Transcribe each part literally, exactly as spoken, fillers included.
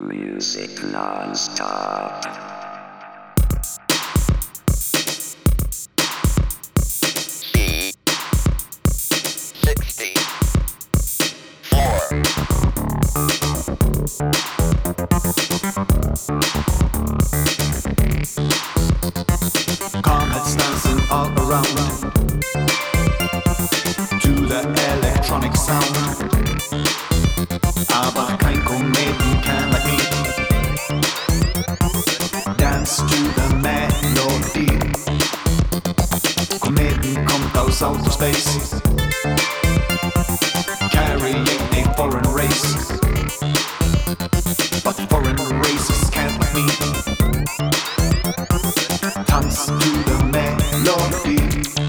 Music non-stop. B sixty four. Comets dancing all around to the electronic sound. Aber kein Kometen can like me dance to the melody. Kometen kommt aus outer space, carrying a foreign race. But foreign races can't like me dance to the melody.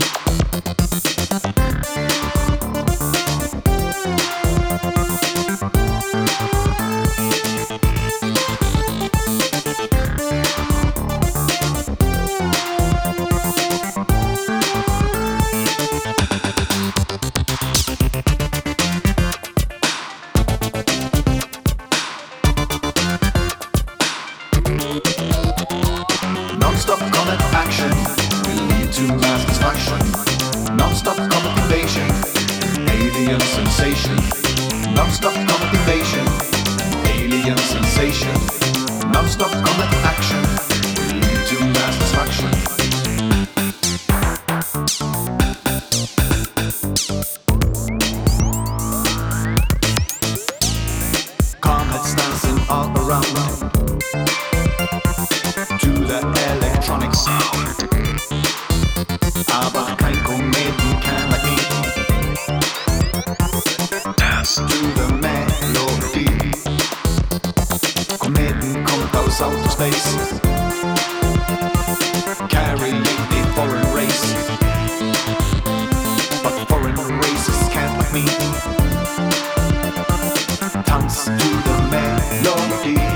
Non-stop comet action will lead to mass destruction. Non-stop comet invasion, alien sensation. Non-stop comet invasion, alien sensation. Non-stop comet action will lead to mass destruction. Comets dancing all around to the electronic sound. Aber kein Kometen can like me dance to the melody. Kometen kommt aus outer space, carrying a foreign race. But foreign races can't like me dance to the melody.